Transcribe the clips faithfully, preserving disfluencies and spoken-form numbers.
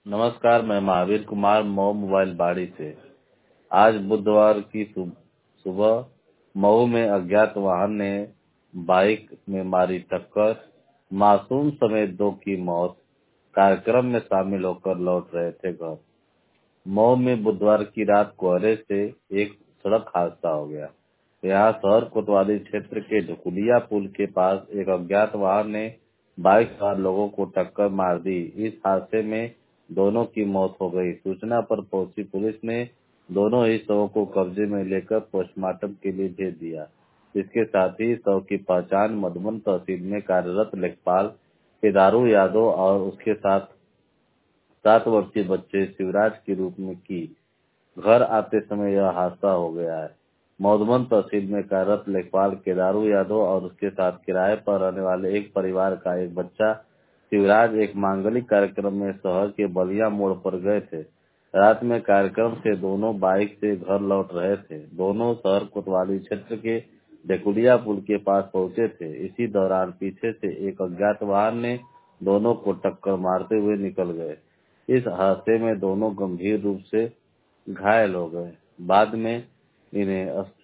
नमस्कार, मैं महावीर कुमार मऊ मोबाइल बाड़ी से। आज बुधवार की सु- सुबह मऊ में अज्ञात वाहन ने बाइक में मारी टक्कर, मासूम समेत दो की मौत। कार्यक्रम में शामिल होकर लौट रहे थे घर। मऊ में बुधवार की रात कोहरे से एक सड़क हादसा हो गया। यहाँ शहर कोतवाली क्षेत्र के ढकुलिया पुल के पास एक अज्ञात वाहन ने बाइक सवार लोगों को टक्कर मार दी। इस हादसे में दोनों की मौत हो गई। सूचना पर पहुंची पुलिस ने दोनों ही शवों को कब्जे में लेकर पोस्टमार्टम के लिए भेज दिया। इसके साथ ही शव की पहचान मधुबन तहसील में कार्यरत लेखपाल केदारू यादव और उसके साथ सात वर्षीय बच्चे शिवराज के रूप में की। घर आते समय यह हादसा हो गया है। मधुबन तहसील में कार्यरत लेखपाल केदारू यादव और उसके साथ किराए पर रहने वाले एक परिवार का एक बच्चा शिवराज एक मांगलिक कार्यक्रम में शहर के बलिया मोड़ पर गए थे। रात में कार्यक्रम से दोनों बाइक से घर लौट रहे थे। दोनों शहर कोतवाली क्षेत्र के ढकुलिया पुल के पास पहुंचे थे। इसी दौरान पीछे से एक अज्ञात वाहन ने दोनों को टक्कर मारते हुए निकल गए। इस हादसे में दोनों गंभीर रूप से घायल हो गए। बाद में इन्हें अस-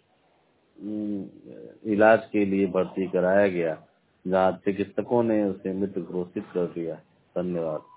इलाज के लिए भर्ती कराया गया, जहां चिकित्सकों ने उसे मृत घोषित कर दिया। धन्यवाद।